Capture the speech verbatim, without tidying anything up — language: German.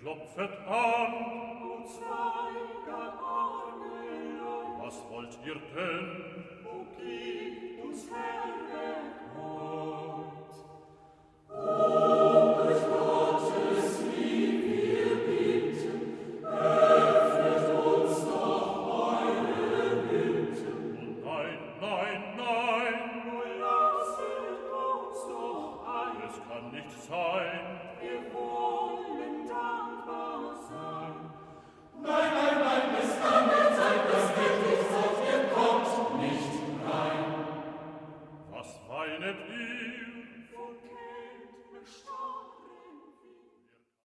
klopfet an. Und zwei Arme, was wollt ihr denn? o gibt uns Herr,